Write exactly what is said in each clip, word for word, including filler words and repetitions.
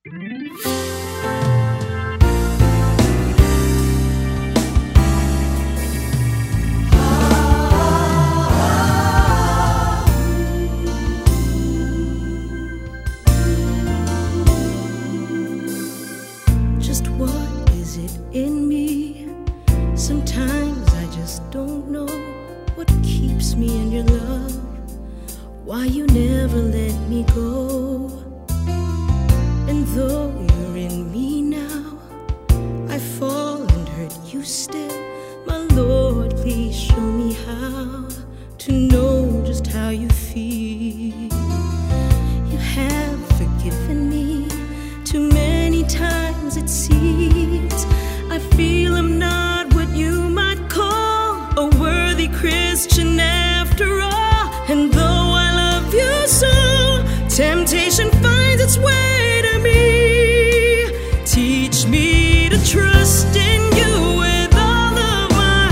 Just what is it in me? Sometimes I just don't know what keeps me in your love, why you never let me go. And though you're in me now, I fall and hurt you still. My Lord, please show me how to know just how you feel. You have forgiven me too many times, it seems. I feel I'm not what you might call a worthy Christian after all. And though I love you so, temptation finds its way to me. Teach me to trust in you with all of my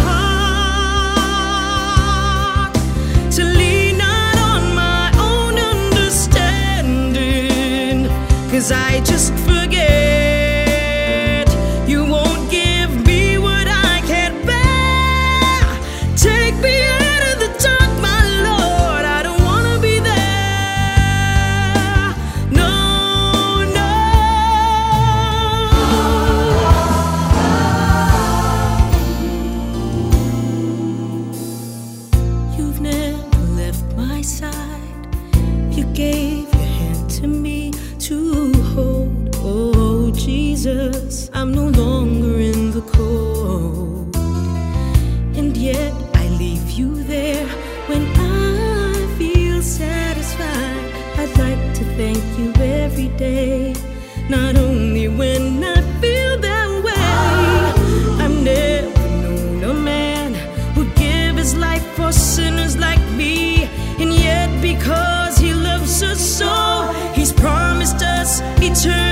heart, to lean not on my own understanding, 'cause I just forget. You won't give me what I can't bear. Take me out of the dark, my Lord, I don't wanna be there. No, no. You've never left my side. You gave your hand to me to hold. Oh, Jesus, I'm no longer in the cold. And yet I leave you there when I feel satisfied. I'd like to thank you every day, not only when I feel that way. I've never known a man who'd give his life for sinners like me. And yet because he loves us so, he's promised us eternity.